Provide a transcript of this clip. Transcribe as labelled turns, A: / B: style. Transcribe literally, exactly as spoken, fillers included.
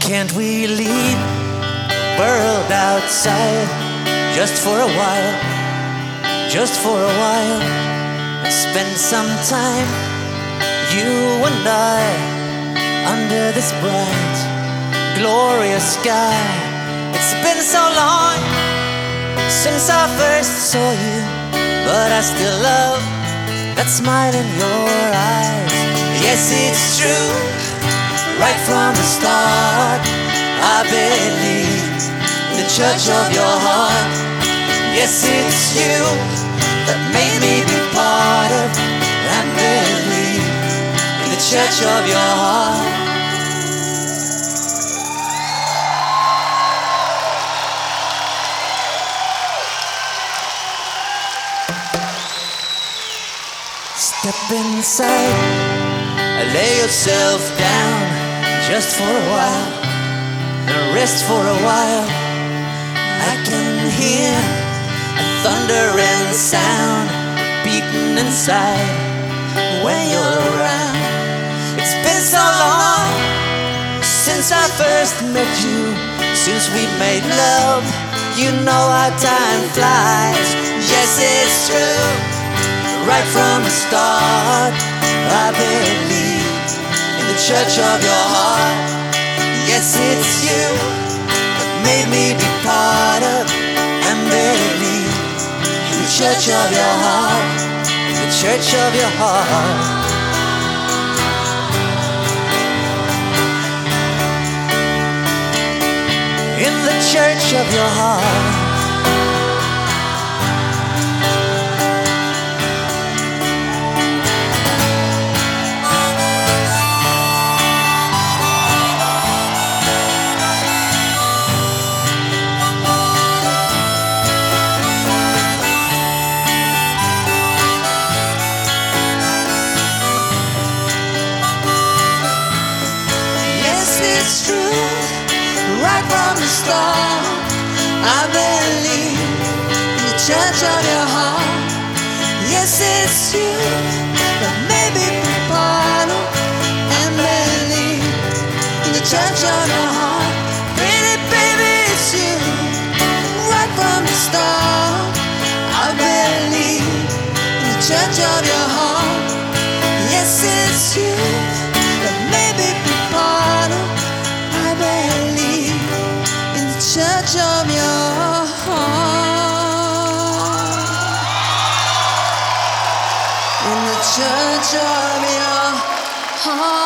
A: Can't we leave the world outside just for a while, just for a while, and spend some time, you and I, under this bright, glorious sky? It's been so long since I first saw you, but I still love that smile in your eyes. Yes, it's true, right from the start, I believe in the church of your heart. Yes, it's you that made me be part of and believe in the church of your heart. Step inside, lay yourself down just for a while, and rest for a while. I can hear a thundering sound beating inside when you're around. It's been so long since I first met you, since we made love. You know how time flies. Yes, it's true, right from the start, I believe in the church of your heart. Yes, it's you that made me be part of and believe in the church of your heart, in the church of your heart. In the church of your heart. It's true, right from the start, I believe in the church of your heart. Yes, it's you that made me be part of and believe in the church of your heart. Pretty baby, it's you, right from the start, I believe in the church of your heart. Yes, it's you that made me be part of church of your heart, in the church of your heart.